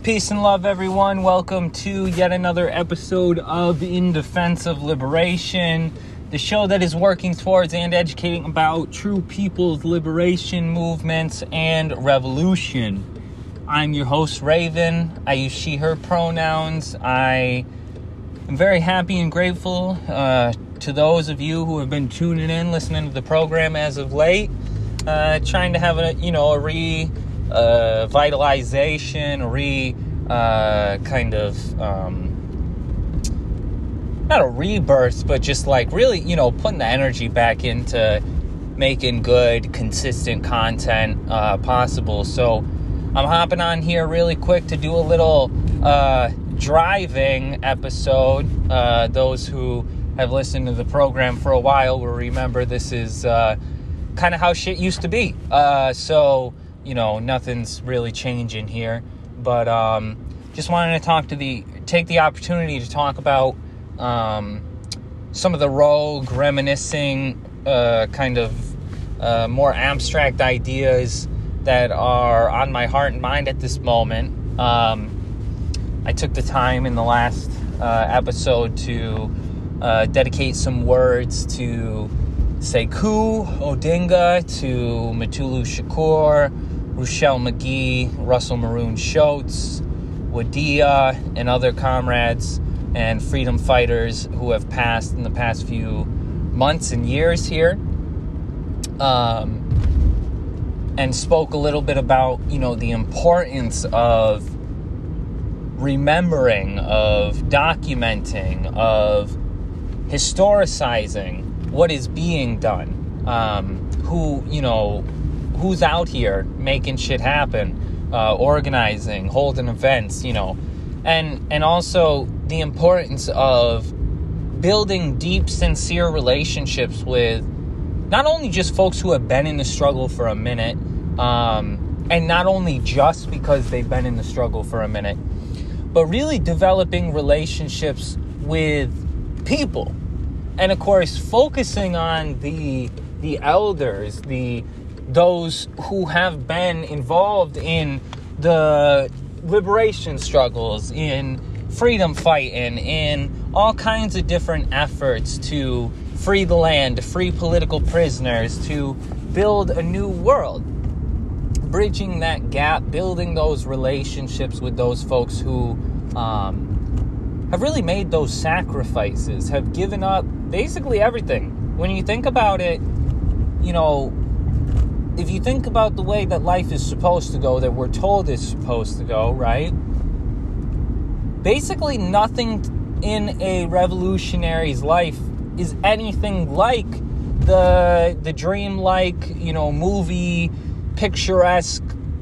Peace and love, everyone. Welcome to yet another episode of In Defense of Liberation, the show that is working towards and educating about true people's liberation movements and revolution. I'm your host, Raven. I use she, her pronouns. I am very happy and grateful to those of you who have been tuning in, listening to the program as of late, trying to have a vitalization, not a rebirth, but just like really, putting the energy back into making good, consistent content possible. So I'm hopping on here really quick to do a little driving episode. Those who have listened to the program for a while will remember this is kind of how shit used to be. So nothing's really changing here, but just wanted to take the opportunity to talk about some of the rogue, reminiscing, more abstract ideas that are on my heart and mind at this moment. I took the time in the last episode to dedicate some words to Sekou Odinga, to Mutulu Shakur, Ruchell Magee, Russell Maroon Shoatz, Wadia, and other comrades and freedom fighters who have passed in the past few months and years here, and spoke a little bit about, the importance of remembering, of documenting, of historicizing what is being done, who's out here making shit happen, organizing, holding events, and also the importance of building deep, sincere relationships with not only just folks who have been in the struggle for a minute, and not only just because they've been in the struggle for a minute, but really developing relationships with people. And of course, focusing on the elders, those who have been involved in the liberation struggles, in freedom fighting, in all kinds of different efforts to free the land, to free political prisoners, to build a new world. Bridging that gap, building those relationships with those folks who have really made those sacrifices, have given up basically everything. When you think about it, if you think about the way that life is supposed to go, that we're told is supposed to go, right? Basically nothing in a revolutionary's life is anything like the dream-like, movie, picturesque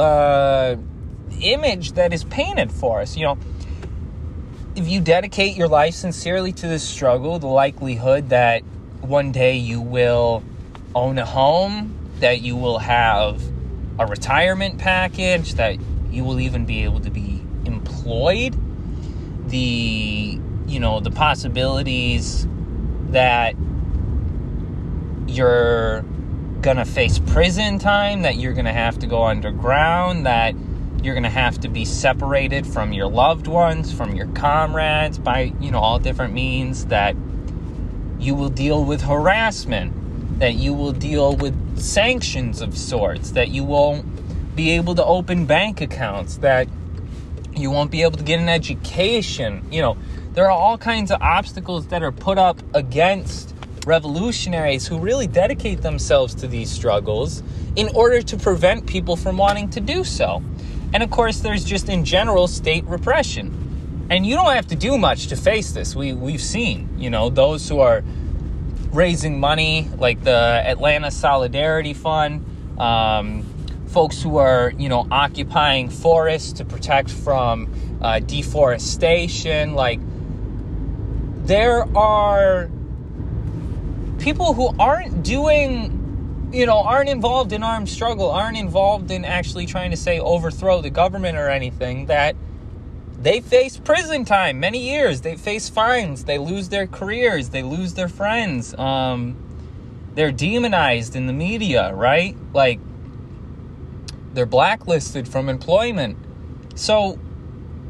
image that is painted for us. If you dedicate your life sincerely to this struggle, the likelihood that one day you will own a home, that you will have a retirement package, that you will even be able to be employed, the possibilities that you're gonna face prison time, that you're gonna have to go underground, that you're gonna have to be separated from your loved ones, from your comrades by, all different means, that you will deal with harassment, that you will deal with sanctions of sorts, that you won't be able to open bank accounts, that you won't be able to get an education. There are all kinds of obstacles that are put up against revolutionaries who really dedicate themselves to these struggles in order to prevent people from wanting to do so. And of course, there's just in general state repression. And you don't have to do much to face this. We've seen, those who are raising money, like the Atlanta Solidarity Fund, folks who are, occupying forests to protect from deforestation. Like, there are people who aren't involved in armed struggle, aren't involved in actually trying to, overthrow the government or anything, that they face prison time, many years. They face fines. They lose their careers. They lose their friends. They're demonized in the media, right? Like, they're blacklisted from employment. So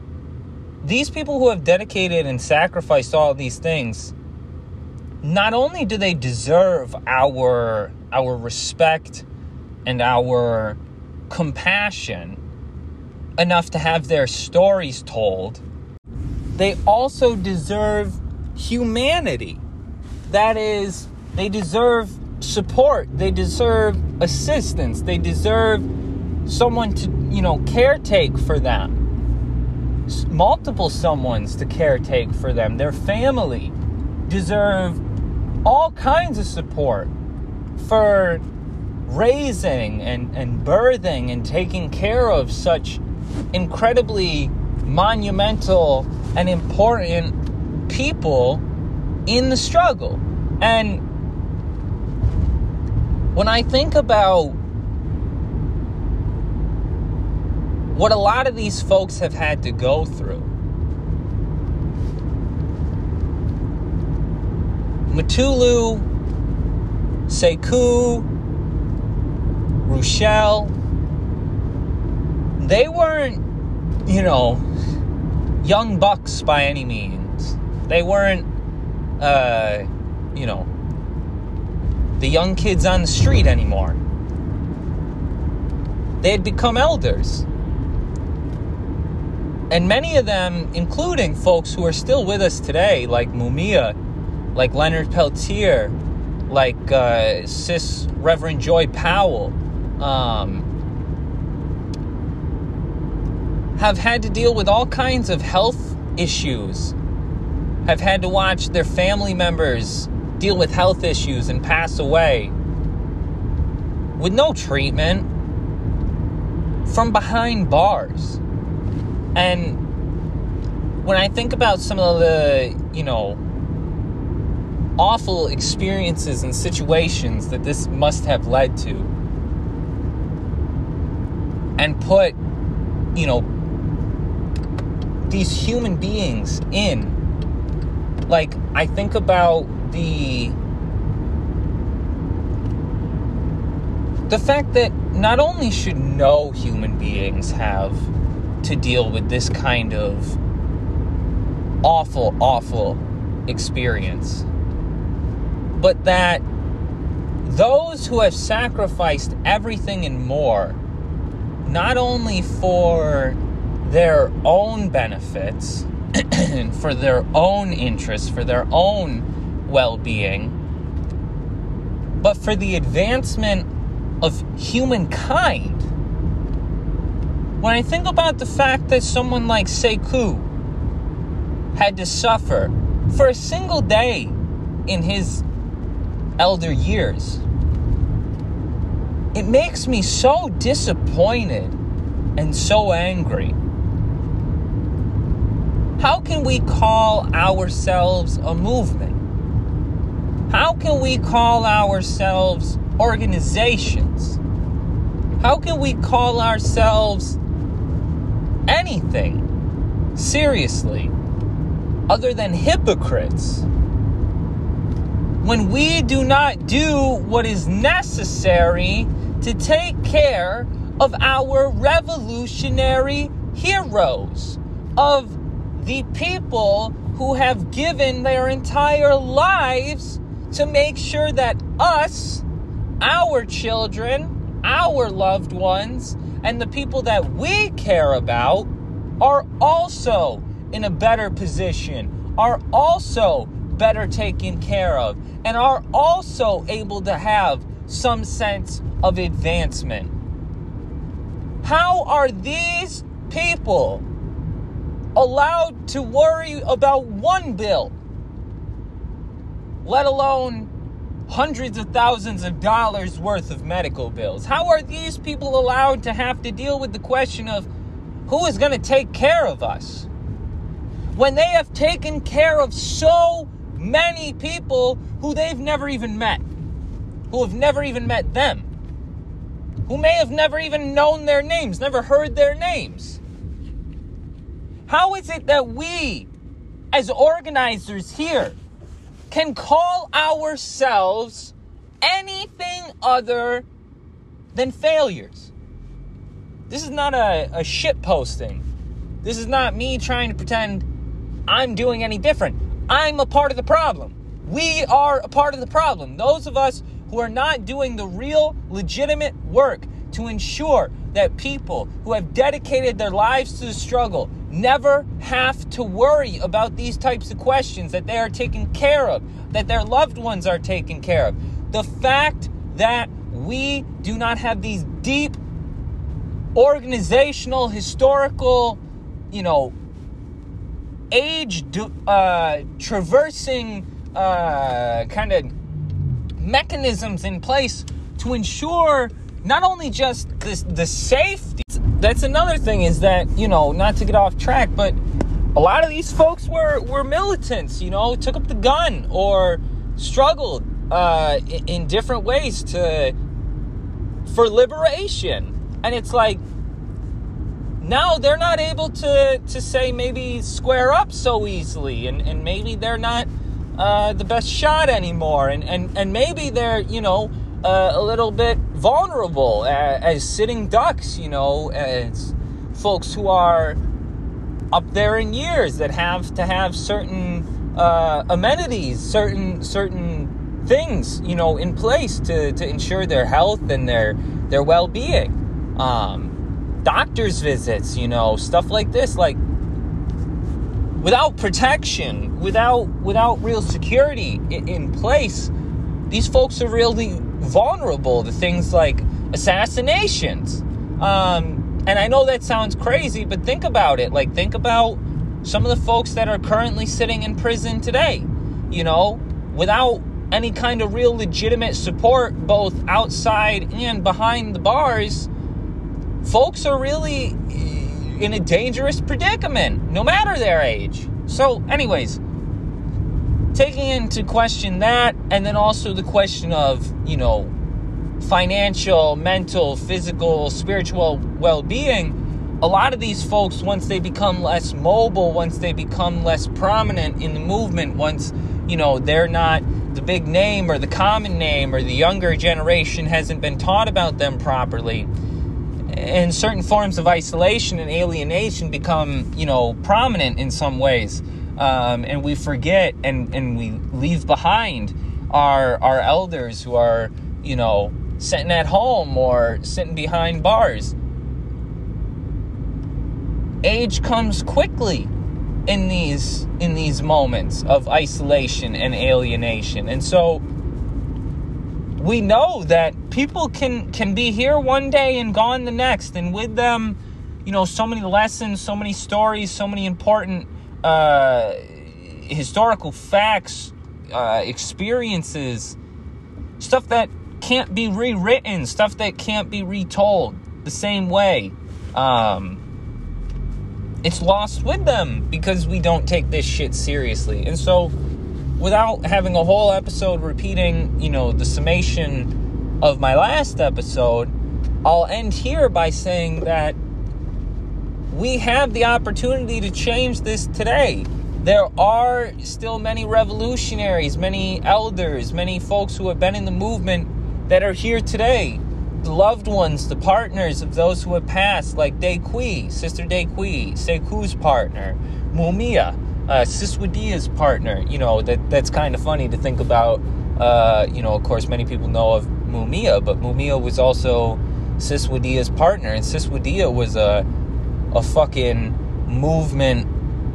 these people who have dedicated and sacrificed all of these things, not only do they deserve our respect and our compassion enough to have their stories told, they also deserve humanity. That is, they deserve support. They deserve assistance. They deserve someone to, caretake for them. Multiple someones to caretake for them. Their family deserve all kinds of support for raising and birthing and taking care of such incredibly monumental and important people in the struggle. And when I think about what a lot of these folks have had to go through, Mutulu, Sekou, Ruchell, they weren't, young bucks by any means. They weren't, the young kids on the street anymore. They had become elders. And many of them, including folks who are still with us today, like Mumia, like Leonard Peltier, like Sis Reverend Joy Powell, have had to deal with all kinds of health issues, have had to watch their family members deal with health issues and pass away with no treatment from behind bars. And when I think about some of the, awful experiences and situations that this must have led to, and put, these human beings in, like, I think about the fact that not only should no human beings have to deal with this kind of awful experience, but that those who have sacrificed everything and more, not only for their own benefits, for their own interests, for their own well-being, but for the advancement of humankind. When I think about the fact that someone like Sekou had to suffer for a single day in his elder years, it makes me so disappointed and so angry. How can we call ourselves a movement? How can we call ourselves organizations? How can we call ourselves anything, seriously, other than hypocrites, when we do not do what is necessary to take care of our revolutionary heroes, of the people who have given their entire lives to make sure that us, our children, our loved ones, and the people that we care about are also in a better position, are also better taken care of, and are also able to have some sense of advancement. How are these people allowed to worry about one bill, let alone hundreds of thousands of dollars worth of medical bills? How are these people allowed to have to deal with the question of who is going to take care of us, when they have taken care of so many people who they've never even met, who have never even met them, who may have never even known their names, never heard their names? How is it that we, as organizers here, can call ourselves anything other than failures? This is not a shit posting. This is not me trying to pretend I'm doing any different. I'm a part of the problem. We are a part of the problem. Those of us who are not doing the real, legitimate work to ensure that people who have dedicated their lives to the struggle never have to worry about these types of questions, that they are taken care of, that their loved ones are taken care of. The fact that we do not have these deep organizational, historical, traversing kind of mechanisms in place to ensure not only just the safety. That's another thing, is that, not to get off track, but a lot of these folks were militants, took up the gun or struggled in different ways for liberation. And it's like, now they're not able to say maybe square up so easily, and maybe they're not the best shot anymore, and maybe they're a little bit vulnerable as sitting ducks, as folks who are up there in years that have to have certain amenities, certain things in place to ensure their health and their well-being. Doctor's visits, stuff like this, like without protection, without real security in place, these folks are really vulnerable to things like assassinations. And I know that sounds crazy, but think about it. Like, think about some of the folks that are currently sitting in prison today, without any kind of real legitimate support, both outside and behind the bars. Folks are really in a dangerous predicament, no matter their age. So, anyways, taking into question that, and then also the question of, financial, mental, physical, spiritual well-being, a lot of these folks, once they become less mobile, once they become less prominent in the movement, once, they're not the big name or the common name, or the younger generation hasn't been taught about them properly, and certain forms of isolation and alienation become, prominent in some ways. And we forget and we leave behind our elders who are, sitting at home or sitting behind bars. Age comes quickly in these moments of isolation and alienation. And so we know that people can be here one day and gone the next, and with them, so many lessons, so many stories, so many important historical facts, experiences, stuff that can't be rewritten, stuff that can't be retold the same way. It's lost with them because we don't take this shit seriously. And so, without having a whole episode repeating, the summation of my last episode, I'll end here by saying that we have the opportunity to change this today. There are still many revolutionaries, many elders, many folks who have been in the movement that are here today. The loved ones, the partners of those who have passed, like Dae-Quee, Sister Dae-Quee, Sekou's partner, Mumia, Siswadia's partner. That's kind of funny to think about. Of course, many people know of Mumia, but Mumia was also Siswadia's partner, and Siswadia was a fucking movement,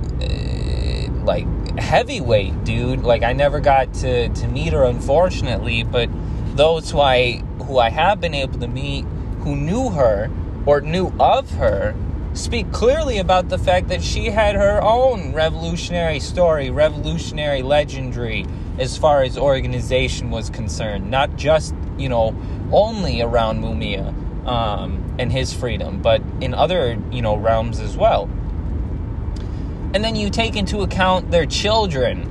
heavyweight, dude. I never got to meet her, unfortunately, but those who I have been able to meet, who knew her or knew of her, speak clearly about the fact that she had her own revolutionary story, revolutionary legendary, as far as organization was concerned. Not just, only around Mumia and his freedom, but in other, realms as well. And then you take into account their children,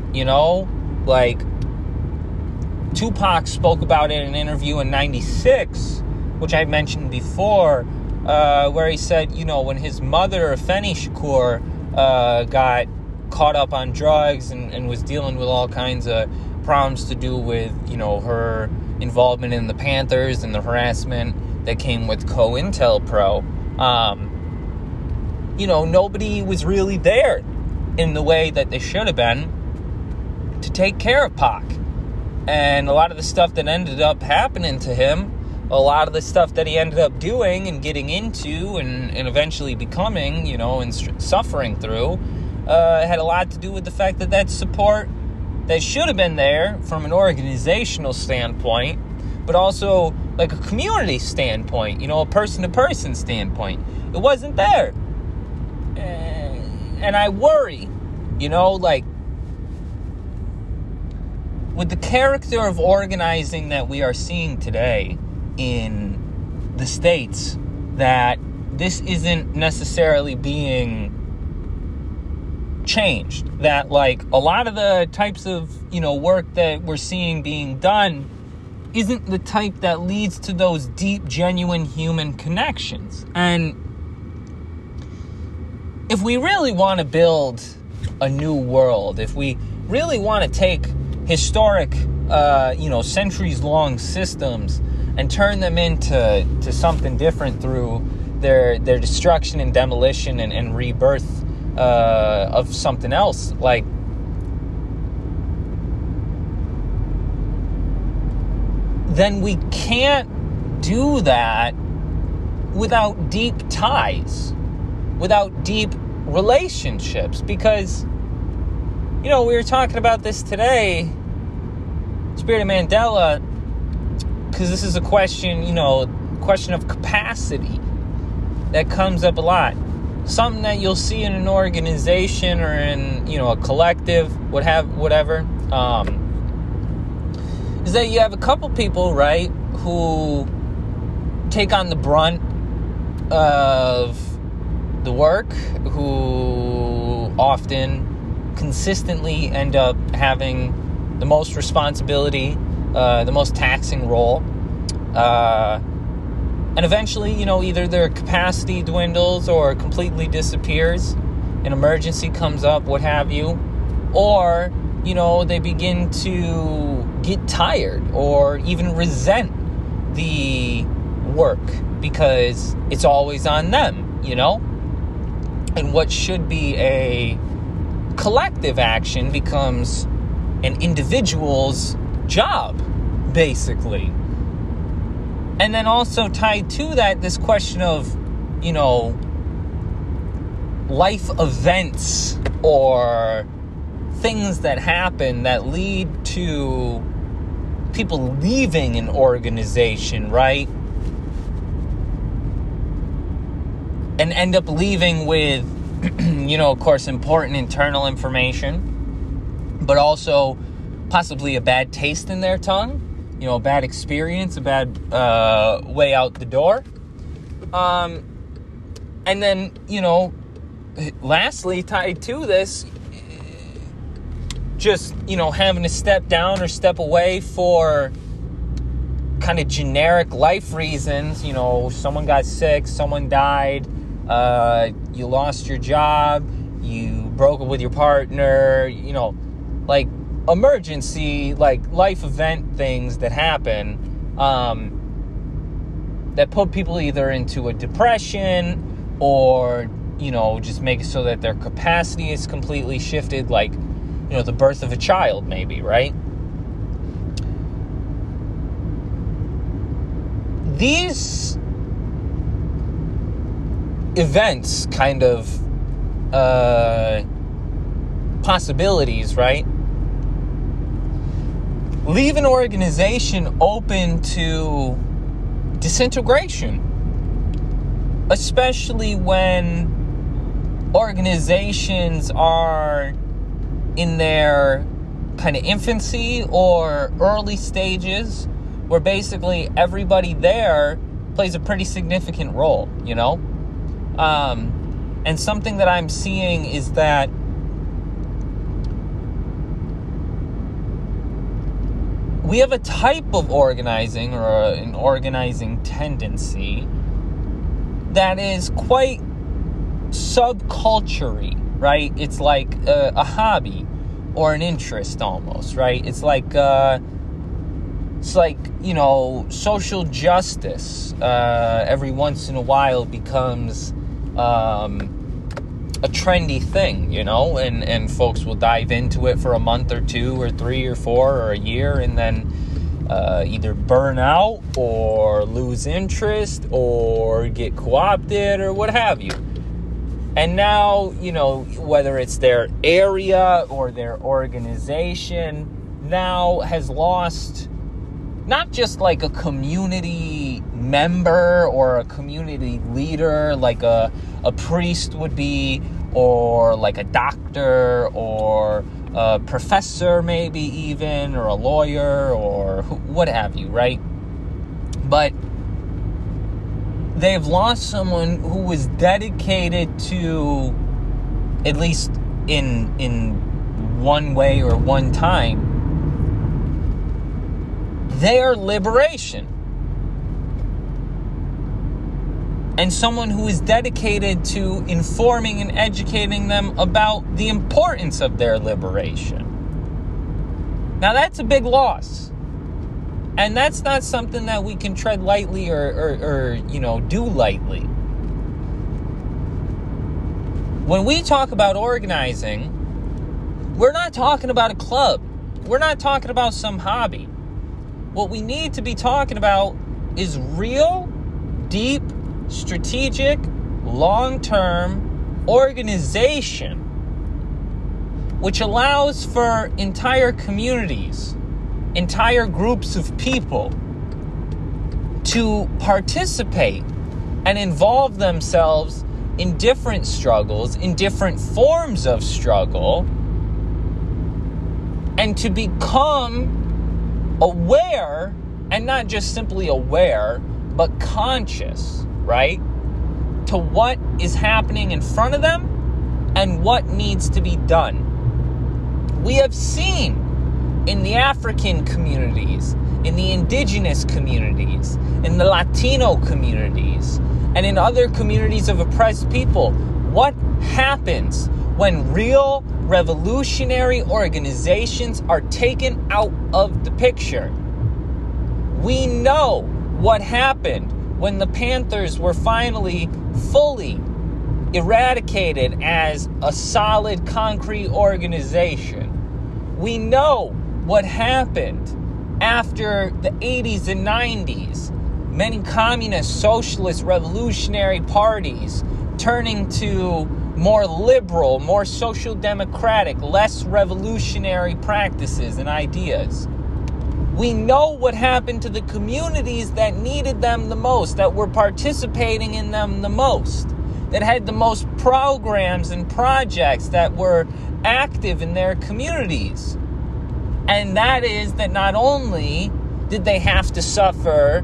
Tupac spoke about it in an interview in 96, which I mentioned before, where he said, when his mother, Afeni Shakur, got caught up on drugs and was dealing with all kinds of problems to do with, her involvement in the Panthers and the harassment that came with COINTELPRO. nobody was really there in the way that they should have been to take care of Pac. And a lot of the stuff that ended up happening to him, a lot of the stuff that he ended up doing and getting into and eventually becoming, and suffering through, had a lot to do with the fact that support that should have been there from an organizational standpoint, but also like a community standpoint, a person-to-person standpoint. It wasn't there. And I worry, with the character of organizing that we are seeing today in the States, that this isn't necessarily being changed. That, like, a lot of the types of, work that we're seeing being done isn't the type that leads to those deep, genuine human connections. And if we really want to build a new world, if we really want to take historic, centuries-long systems and turn them into something different through their destruction and demolition and rebirth of something else, like, then we can't do that without deep ties, without deep relationships. Because, we were talking about this today, Spirit of Mandela, because this is a question, question of capacity that comes up a lot. Something that you'll see in an organization or in, a collective, whatever, is that you have a couple people, right, who take on the brunt of the work, who often consistently end up having the most responsibility, the most taxing role, and eventually, either their capacity dwindles or completely disappears, an emergency comes up, what have you, or, they begin to get tired or even resent the work because it's always on them, and what should be a collective action becomes an individual's job, basically. And then also tied to that, this question of, life events or things that happen that lead to people leaving an organization, right? And end up leaving with, of course, important internal information, but also possibly a bad taste in their tongue, a bad experience, a bad way out the door. And then, lastly, tied to this, just, having to step down or step away for kind of generic life reasons. Someone got sick, someone died, you lost your job, you broke up with your partner, like emergency, like life event things that happen, that put people either into a depression or, just make it so that their capacity is completely shifted, like, the birth of a child, maybe, right? These events, kind of possibilities, right, leave an organization open to disintegration, especially when organizations are in their kind of infancy or early stages, where basically everybody there plays a pretty significant role, and something that I'm seeing is that we have a type of organizing or an organizing tendency that is quite subculture-y, right? It's like a hobby or an interest almost, right? It's like social justice every once in a while becomes kind a trendy thing, and folks will dive into it for a month or 2 or 3 or 4 or a year, and then either burn out or lose interest or get co-opted or what have you. And now, whether it's their area or their organization now has lost not just like a community member or a community leader like a priest would be, or like a doctor or a professor maybe even, or a lawyer or what have you, right? But they've lost someone who was dedicated to, at least in one way or one time, their liberation. And someone who is dedicated to informing and educating them about the importance of their liberation. Now that's a big loss. And that's not something that we can tread lightly or do lightly. When we talk about organizing, we're not talking about a club. We're not talking about some hobby. What we need to be talking about is real, deep, strategic, long-term organization, which allows for entire communities, entire groups of people to participate and involve themselves in different struggles, in different forms of struggle, and to become aware, and not just simply aware, but conscious, right, to what is happening in front of them and what needs to be done. We have seen in the African communities, in the indigenous communities, in the Latino communities, and in other communities of oppressed people, what happens when real revolutionary organizations are taken out of the picture. We know what happened when the Panthers were finally fully eradicated as a solid, concrete organization. We know what happened after the 80s and 90s. Many communist, socialist, revolutionary parties turning to more liberal, more social democratic, less revolutionary practices and ideas. We know what happened to the communities that needed them the most, that were participating in them the most, that had the most programs and projects, that were active in their communities. And that is that not only did they have to suffer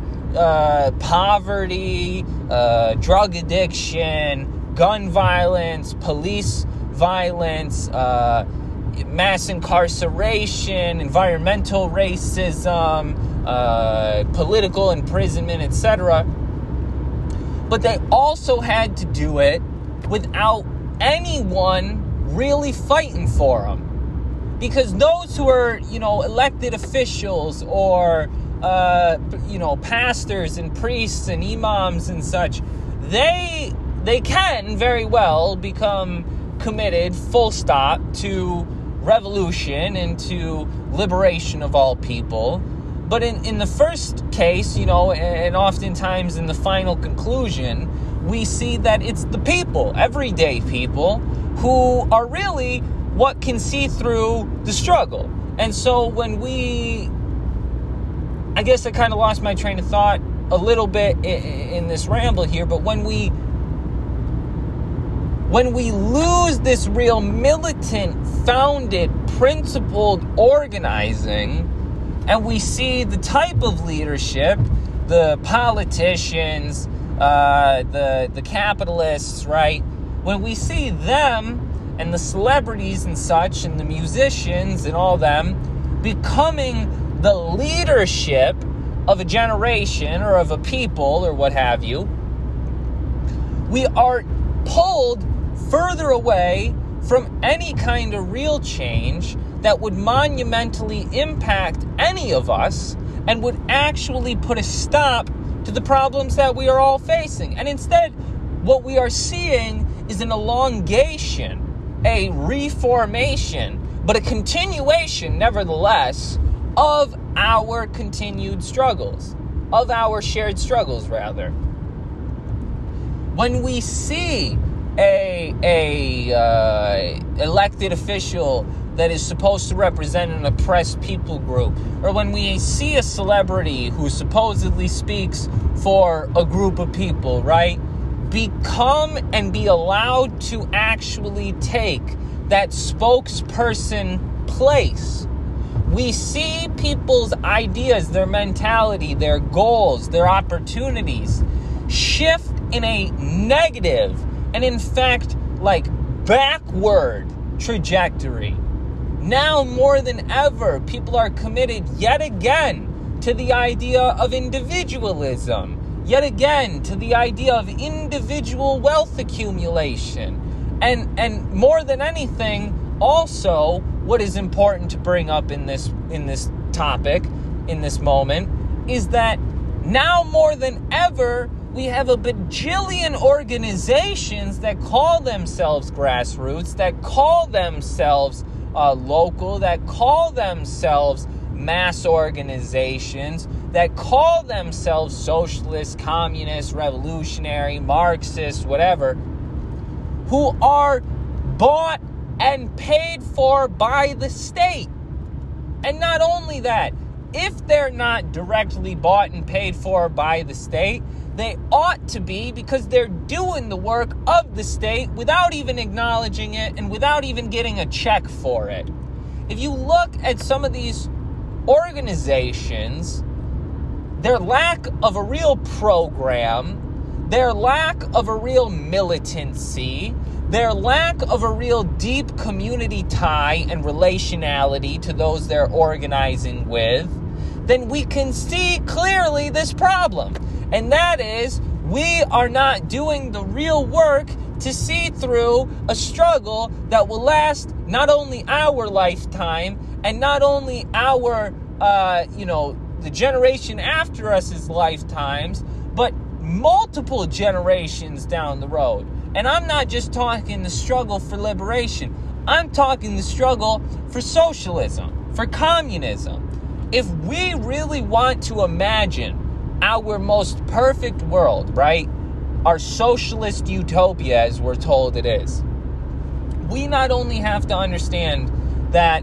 poverty, drug addiction, gun violence, police violence, mass incarceration, environmental racism, political imprisonment, etc. But they also had to do it without anyone really fighting for them. Because those who are, elected officials or, pastors and priests and imams and such, they can very well become committed, full stop, to revolution and to liberation of all people. But in the first case, and oftentimes in the final conclusion, we see that it's the people, everyday people, who are really what can see through the struggle. And so I guess I kind of lost my train of thought a little bit in this ramble here, but when we lose this real militant, founded, principled organizing, and we see the type of leadership, the politicians, the capitalists, right? When we see them and the celebrities and such and the musicians and all them becoming the leadership of a generation or of a people or what have you, we are pulled further away from any kind of real change that would monumentally impact any of us and would actually put a stop to the problems that we are all facing. And instead, what we are seeing is an elongation, a reformation, but a continuation, nevertheless, of our continued struggles, of our shared struggles, rather. When we see a elected official that is supposed to represent an oppressed people group, or when we see a celebrity who supposedly speaks for a group of people, right, become and be allowed to actually take that spokesperson place, we see people's ideas, their mentality, their goals, their opportunities shift in a negative and, in fact, like backward trajectory. Now more than ever, people are committed yet again to the idea of individualism, yet again to the idea of individual wealth accumulation. And more than anything, also, what is important to bring up in this topic, in this moment, is that now more than ever, we have a bajillion organizations that call themselves grassroots, that call themselves local, that call themselves mass organizations, that call themselves socialist, communist, revolutionary, Marxist, whatever, who are bought and paid for by the state. And not only that, if they're not directly bought and paid for by the state, they ought to be, because they're doing the work of the state without even acknowledging it and without even getting a check for it. If you look at some of these organizations, their lack of a real program, their lack of a real militancy, their lack of a real deep community tie and relationality to those they're organizing with, then we can see clearly this problem. And that is, we are not doing the real work to see through a struggle that will last not only our lifetime and not only our, the generation after us' lifetimes, but multiple generations down the road. And I'm not just talking the struggle for liberation. I'm talking the struggle for socialism, for communism. If we really want to imagine our most perfect world, right? Our socialist utopia, as we're told it is, we not only have to understand that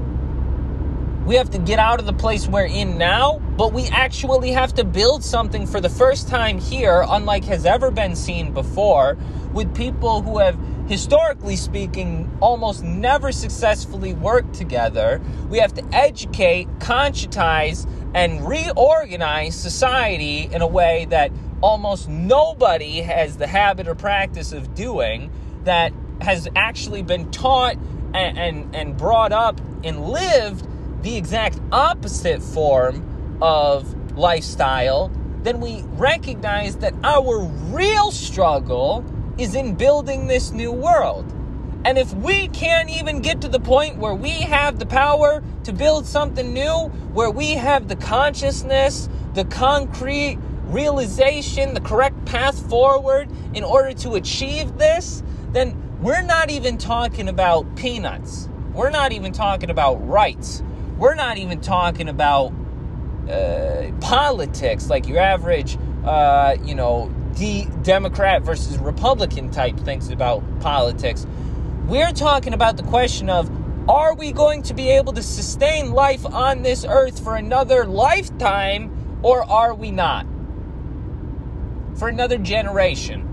we have to get out of the place we're in now, but we actually have to build something for the first time here, unlike has ever been seen before, with people who have, historically speaking, almost never successfully worked together. We have to educate, conscientize, and reorganize society in a way that almost nobody has the habit or practice of doing, that has actually been taught and brought up and lived the exact opposite form of lifestyle. Then we recognize that our real struggle is in building this new world. And if we can't even get to the point where we have the power to build something new, where we have the consciousness, the concrete realization, the correct path forward in order to achieve this, then we're not even talking about peanuts. We're not even talking about rights. We're not even talking about politics, like your average, Democrat versus Republican type thinks about politics. We're talking about the question of, are we going to be able to sustain life on this earth for another lifetime, or are we not? For another generation.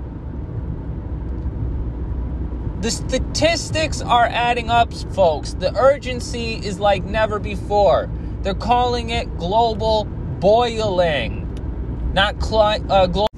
The statistics are adding up, folks. The urgency is like never before. They're calling it global boiling. Not global.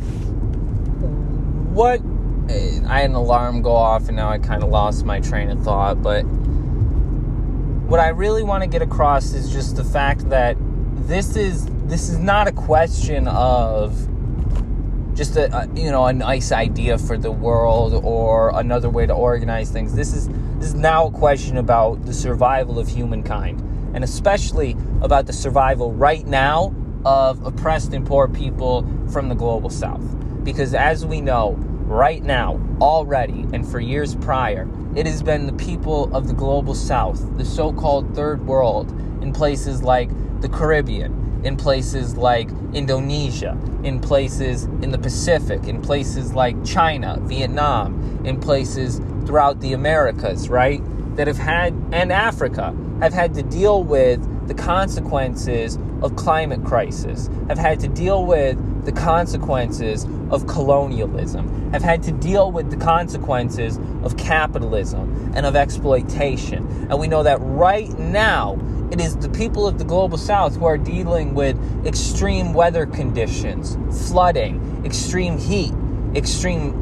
What? I had an alarm go off and now I kind of lost my train of thought. But what I really want to get across is just the fact that this is not a question of just a nice idea for the world or another way to organize things. This is now a question about the survival of humankind, and especially about the survival right now of oppressed and poor people from the global south. Because as we know, right now, already, and for years prior, it has been the people of the global south, the so-called third world, in places like the Caribbean, in places like Indonesia, in places in the Pacific, in places like China, Vietnam, in places throughout the Americas, right? That have had, and Africa, have had to deal with the consequences of climate crisis, have had to deal with the consequences of colonialism, have had to deal with the consequences of capitalism and of exploitation. And we know that right now, it is the people of the global south who are dealing with extreme weather conditions, flooding, extreme heat, extreme,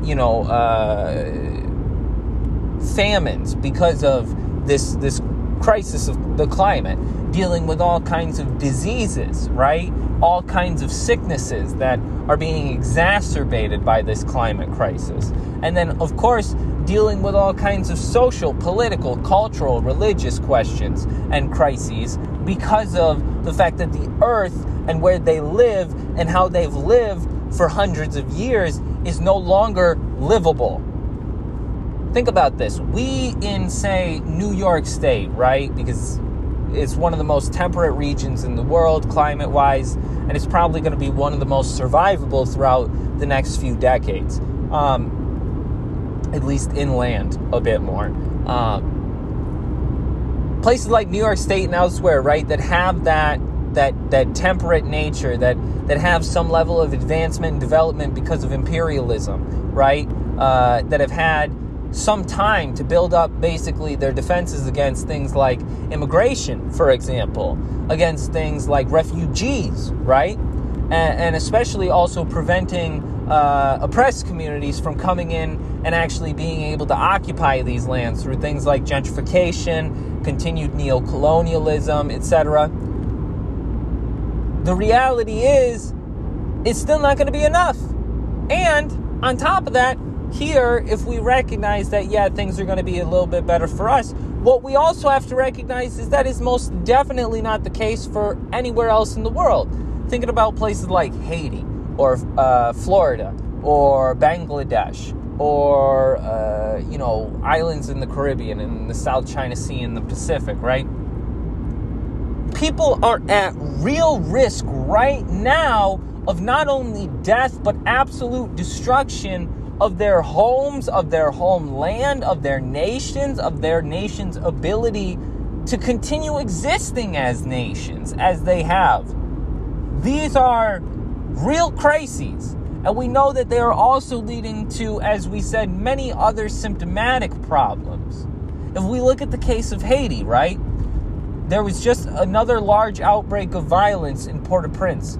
famines because of this crisis of the climate, dealing with all kinds of diseases, right? All kinds of sicknesses that are being exacerbated by this climate crisis. And then, of course, dealing with all kinds of social, political, cultural, religious questions and crises because of the fact that the earth and where they live and how they've lived for hundreds of years is no longer livable. Think about this. We in, say, New York State, right? Because it's one of the most temperate regions in the world, climate-wise, and it's probably going to be one of the most survivable throughout the next few decades. At least inland a bit more. Places like New York State and elsewhere, right, that have that temperate nature, that have some level of advancement and development because of imperialism, right, that have had some time to build up basically their defenses against things like immigration, for example, against things like refugees, right? And especially also preventing oppressed communities from coming in and actually being able to occupy these lands through things like gentrification, continued neo-colonialism, etc. The reality is, it's still not going to be enough. And on top of that, here, if we recognize that, yeah, things are going to be a little bit better for us, what we also have to recognize is that is most definitely not the case for anywhere else in the world. Thinking about places like Haiti, or Florida, or Bangladesh, or, islands in the Caribbean, and the South China Sea, and the Pacific, right? People are at real risk right now of not only death, but absolute destruction of their homes, of their homeland, of their nation's ability to continue existing as nations, as they have. These are real crises, and we know that they are also leading to, as we said, many other symptomatic problems. If we look at the case of Haiti, right, there was just another large outbreak of violence in Port-au-Prince.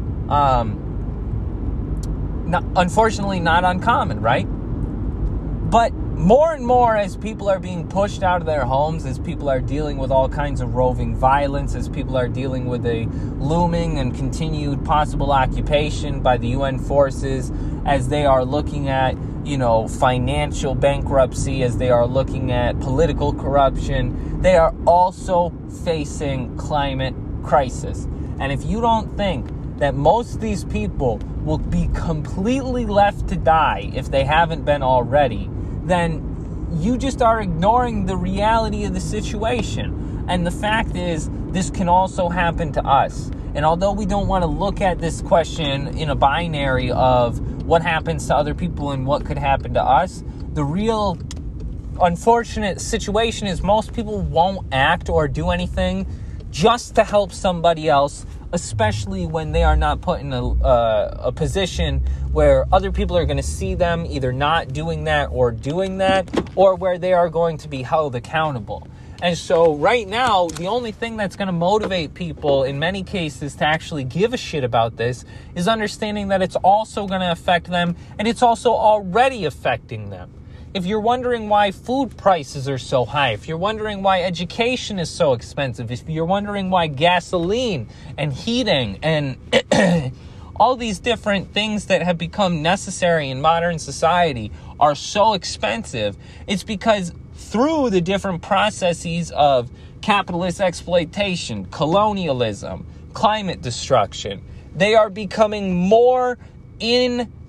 Unfortunately, not uncommon, right? But more and more, as people are being pushed out of their homes, as people are dealing with all kinds of roving violence, as people are dealing with a looming and continued possible occupation by the UN forces, as they are looking at, financial bankruptcy, as they are looking at political corruption, they are also facing climate crisis. And if you don't think that most of these people will be completely left to die if they haven't been already, then you just are ignoring the reality of the situation. And the fact is, this can also happen to us. And although we don't want to look at this question in a binary of what happens to other people and what could happen to us, the real unfortunate situation is most people won't act or do anything just to help somebody else, especially when they are not put in a position where other people are going to see them either not doing that, or where they are going to be held accountable. And so right now, the only thing that's going to motivate people in many cases to actually give a shit about this is understanding that it's also going to affect them, and it's also already affecting them. If you're wondering why food prices are so high, if you're wondering why education is so expensive, if you're wondering why gasoline and heating and all these different things that have become necessary in modern society are so expensive, it's because through the different processes of capitalist exploitation, colonialism, climate destruction, they are becoming more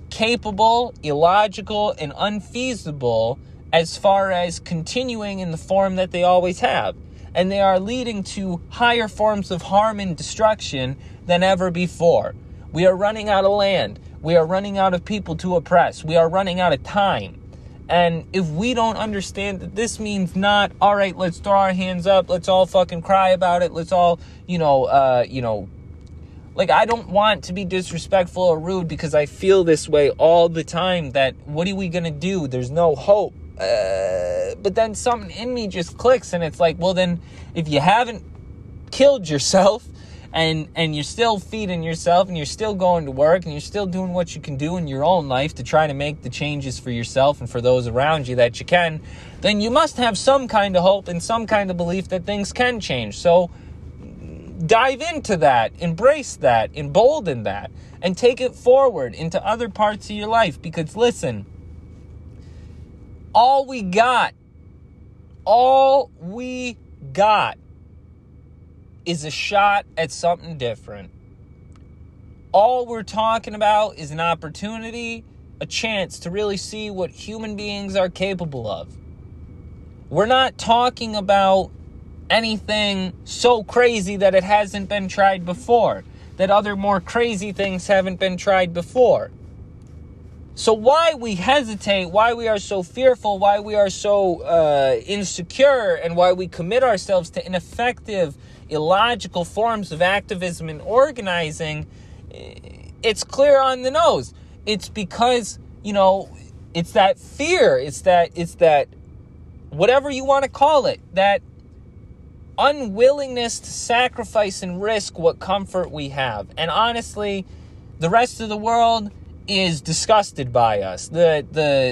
capable, illogical, and unfeasible as far as continuing in the form that they always have. And they are leading to higher forms of harm and destruction than ever before. We are running out of land. We are running out of people to oppress. We are running out of time. And if we don't understand that this means not, all right, let's throw our hands up, let's all fucking cry about it, let's all, like, I don't want to be disrespectful or rude because I feel this way all the time, that what are we going to do? There's no hope. But then something in me just clicks, and it's like, well, then if you haven't killed yourself and you're still feeding yourself and you're still going to work and you're still doing what you can do in your own life to try to make the changes for yourself and for those around you that you can, then you must have some kind of hope and some kind of belief that things can change. So dive into that, embrace that, embolden that, and take it forward into other parts of your life. Because listen, all we got is a shot at something different. All we're talking about is an opportunity, a chance to really see what human beings are capable of. We're not talking about anything so crazy that it hasn't been tried before, that other more crazy things haven't been tried before. So why we hesitate, why we are so fearful, why we are so insecure, and why we commit ourselves to ineffective, illogical forms of activism and organizing, it's clear on the nose. It's because, it's that fear, it's that whatever you want to call it, that unwillingness to sacrifice and risk what comfort we have. And honestly, the rest of the world is disgusted by us. The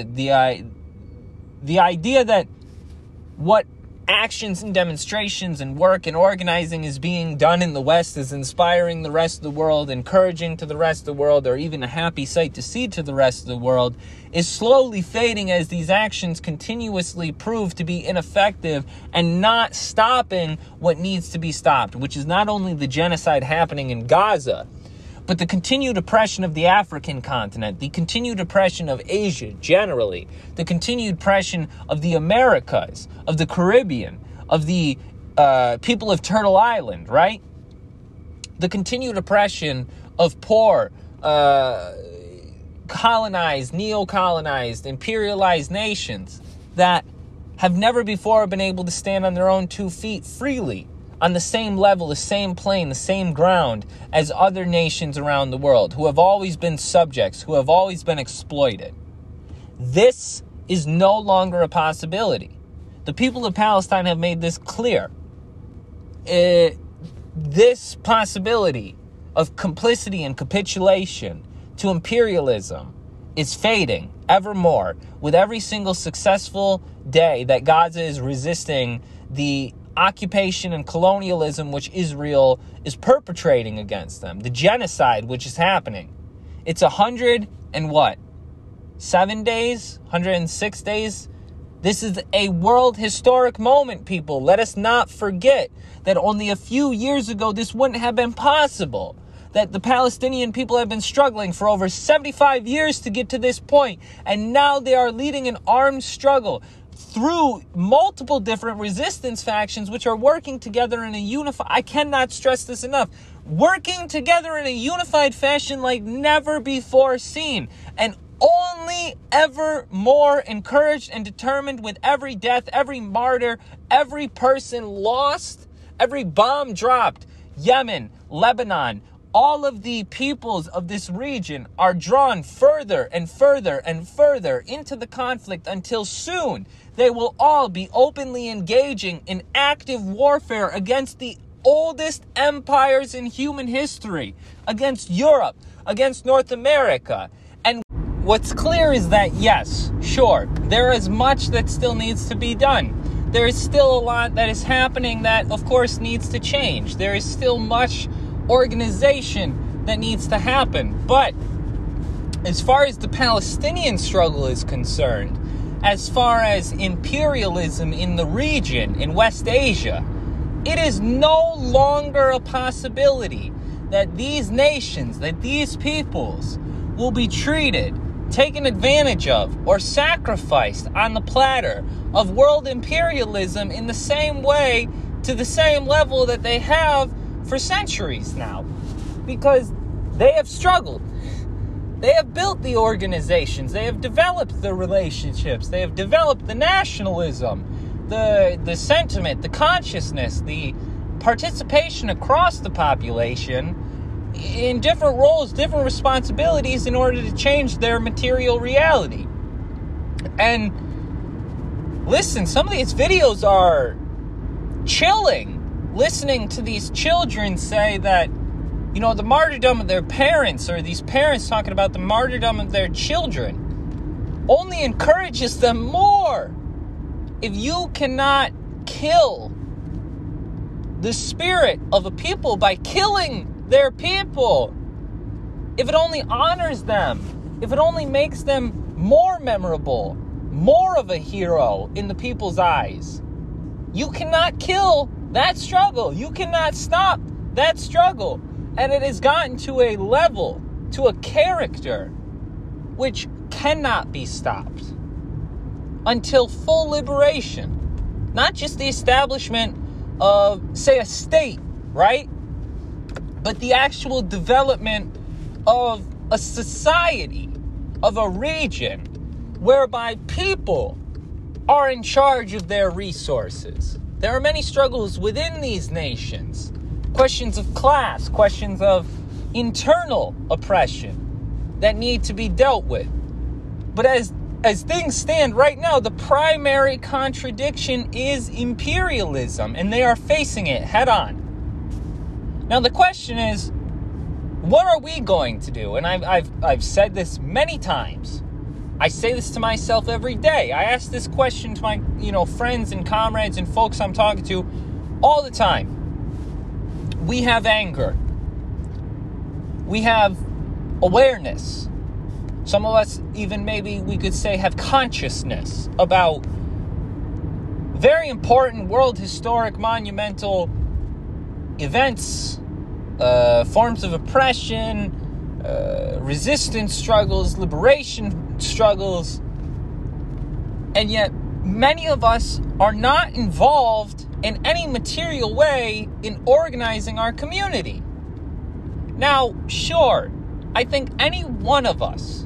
idea that what actions and demonstrations and work and organizing is being done in the West is inspiring the rest of the world, encouraging to the rest of the world, or even a happy sight to see to the rest of the world, is slowly fading as these actions continuously prove to be ineffective and not stopping what needs to be stopped, which is not only the genocide happening in Gaza, but the continued oppression of the African continent, the continued oppression of Asia generally, the continued oppression of the Americas, of the Caribbean, of the people of Turtle Island, right? The continued oppression of poor, colonized, neo-colonized, imperialized nations that have never before been able to stand on their own 2 feet freely, on the same level, the same plane, the same ground as other nations around the world, who have always been subjects, who have always been exploited. This is no longer a possibility. The people of Palestine have made this clear. This possibility of complicity and capitulation to imperialism is fading ever more with every single successful day that Gaza is resisting the occupation and colonialism which Israel is perpetrating against them, the genocide which is happening. It's 107 days, 106 days. This is a world historic moment, people. Let us not forget that only a few years ago this wouldn't have been possible, that the Palestinian people have been struggling for over 75 years to get to this point, and now they are leading an armed struggle through multiple different resistance factions which are working together in a unified, I cannot stress this enough, working together in a unified fashion like never before seen, and only ever more encouraged and determined with every death, every martyr, every person lost, every bomb dropped. Yemen, Lebanon, all of the peoples of this region are drawn further and further and further into the conflict until soon they will all be openly engaging in active warfare against the oldest empires in human history, against Europe, against North America. And what's clear is that, yes, sure, there is much that still needs to be done. There is still a lot that is happening that, of course, needs to change. There is still much organization that needs to happen. But as far as the Palestinian struggle is concerned, as far as imperialism in the region, in West Asia, it is no longer a possibility that these nations, that these peoples will be treated taken advantage of or sacrificed on the platter of world imperialism in the same way, to the same level that they have for centuries now. Because they have struggled. They have built the organizations. They have developed the relationships. They have developed the nationalism, the sentiment, the consciousness, the participation across the population in different roles, different responsibilities in order to change their material reality. And listen, some of these videos are chilling. Listening to these children say that, you know, the martyrdom of their parents, or these parents talking about the martyrdom of their children, only encourages them more. If you cannot kill the spirit of a people by killing their people, if it only honors them, if it only makes them more memorable, more of a hero in the people's eyes, you cannot kill that struggle. You cannot stop that struggle. And it has gotten to a level, to a character, which cannot be stopped until full liberation. Not just the establishment of, say, a state, right? But the actual development of a society, of a region, whereby people are in charge of their resources. There are many struggles within these nations. Questions of class, questions of internal oppression that need to be dealt with. But as things stand right now, the primary contradiction is imperialism, and they are facing it head on. Now the question is, what are we going to do? And I've said this many times. I say this to myself every day. I ask this question to my, friends and comrades and folks I'm talking to all the time. We have anger. We have awareness. Some of us even, maybe we could say, have consciousness about very important world historic monumental events, forms of oppression, resistance struggles, liberation struggles, and yet many of us are not involved in any material way in organizing our community. Now, sure, I think any one of us,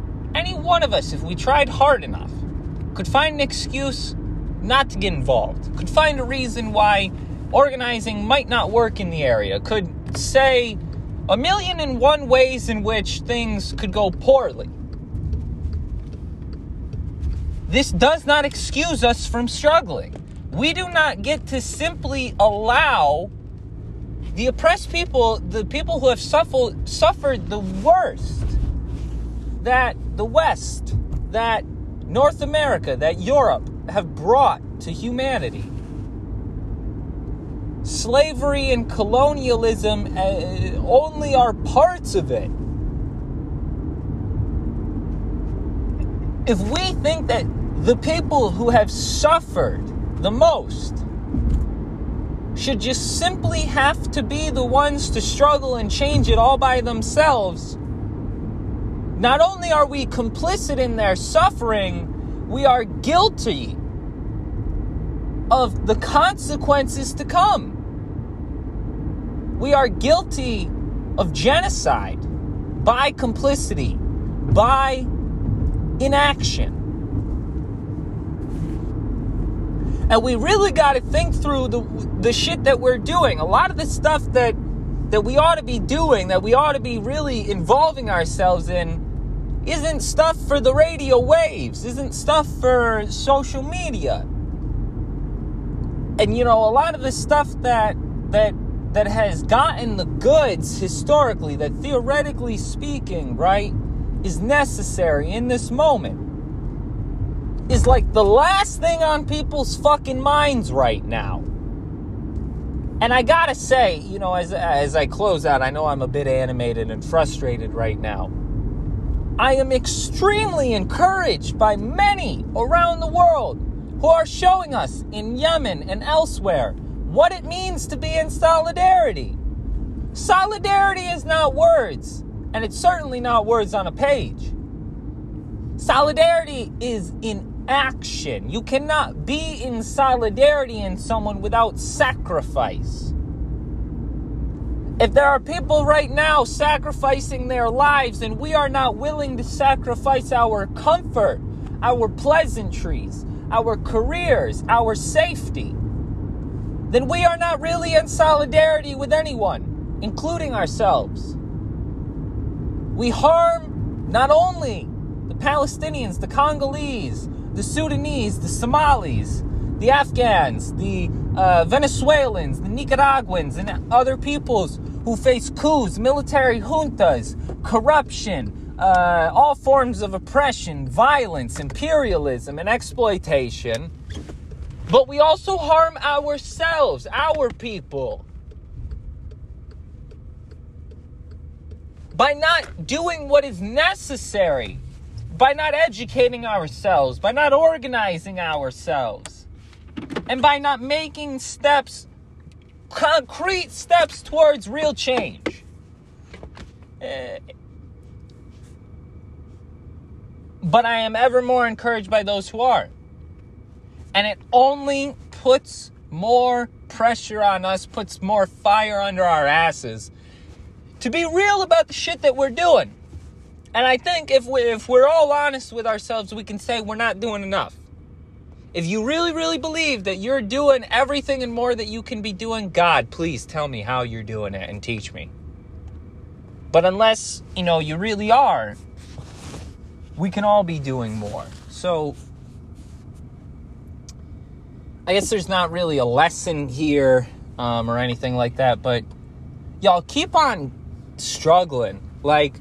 if we tried hard enough, could find an excuse not to get involved, could find a reason why organizing might not work in the area, could say 1,000,001 ways in which things could go poorly. This does not excuse us from struggling. We do not get to simply allow the oppressed people, the people who have suffered the worst that the West, that North America, that Europe have brought to humanity. Slavery and colonialism only are parts of it. If we think that the people who have suffered the most should just simply have to be the ones to struggle and change it all by themselves, not only are we complicit in their suffering, we are guilty of the consequences to come. We are guilty of genocide by complicity, by inaction. And we really got to think through the shit that we're doing. A lot of the stuff that we ought to be doing, that we ought to be really involving ourselves in, isn't stuff for the radio waves, isn't stuff for social media. And, a lot of the stuff that has gotten the goods historically, that theoretically speaking, right, is necessary in this moment, is like the last thing on people's fucking minds right now. And I gotta say, as I close out, I know I'm a bit animated and frustrated right now. I am extremely encouraged by many around the world who are showing us in Yemen and elsewhere what it means to be in solidarity. Solidarity is not words, and it's certainly not words on a page. Solidarity is in action. You cannot be in solidarity in someone without sacrifice. If there are people right now sacrificing their lives and we are not willing to sacrifice our comfort, our pleasantries, our careers, our safety, then we are not really in solidarity with anyone, including ourselves. We harm not only the Palestinians, the Congolese, the Sudanese, the Somalis, the Afghans, the Venezuelans, the Nicaraguans, and other peoples who face coups, military juntas, corruption, all forms of oppression, violence, imperialism, and exploitation. But we also harm ourselves, our people, by not doing what is necessary, by not educating ourselves, by not organizing ourselves, and by not making steps, concrete steps towards real change. But I am ever more encouraged by those who are. And it only puts more pressure on us, puts more fire under our asses to be real about the shit that we're doing. And I think if we're all honest with ourselves, we can say we're not doing enough. If you really, really believe that you're doing everything and more that you can be doing, God, please tell me how you're doing it and teach me. But unless, you really are, we can all be doing more. So I guess there's not really a lesson here or anything like that, but y'all keep on struggling. Like,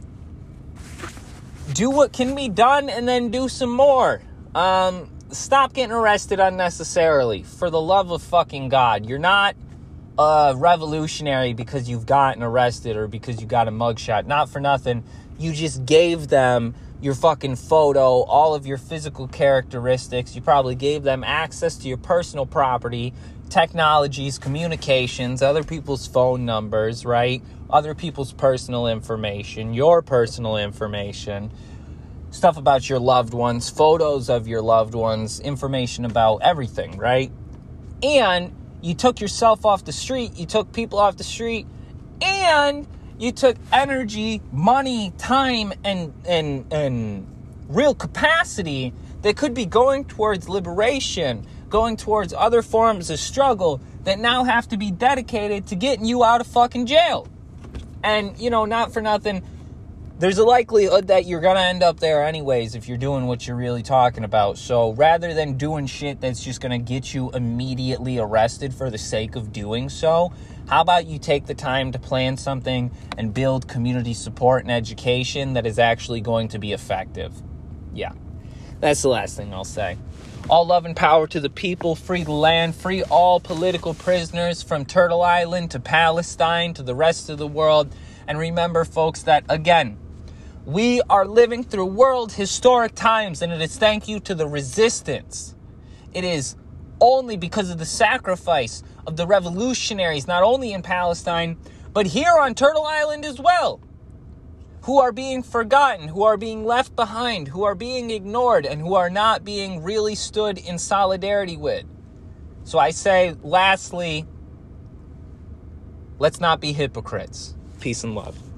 do what can be done and then do some more. Stop getting arrested unnecessarily. For the love of fucking God. You're not a revolutionary because you've gotten arrested or because you got a mugshot. Not for nothing. You just gave them your fucking photo, all of your physical characteristics. You probably gave them access to your personal property, technologies, communications, other people's phone numbers, right? Other people's personal information, your personal information, stuff about your loved ones, photos of your loved ones, information about everything, right? And you took yourself off the street, you took people off the street, and you took energy, money, time, and real capacity that could be going towards liberation, going towards other forms of struggle that now have to be dedicated to getting you out of fucking jail. And, not for nothing, there's a likelihood that you're going to end up there anyways if you're doing what you're really talking about. So rather than doing shit that's just going to get you immediately arrested for the sake of doing so, how about you take the time to plan something and build community support and education that is actually going to be effective? Yeah, that's the last thing I'll say. All love and power to the people. Free the land. Free all political prisoners from Turtle Island to Palestine to the rest of the world. And remember, folks, that, again, we are living through world historic times, and it is thank you to the resistance. It is only because of the sacrifice of the revolutionaries, not only in Palestine, but here on Turtle Island as well, who are being forgotten, who are being left behind, who are being ignored, and who are not being really stood in solidarity with. So I say, lastly, let's not be hypocrites. Peace and love.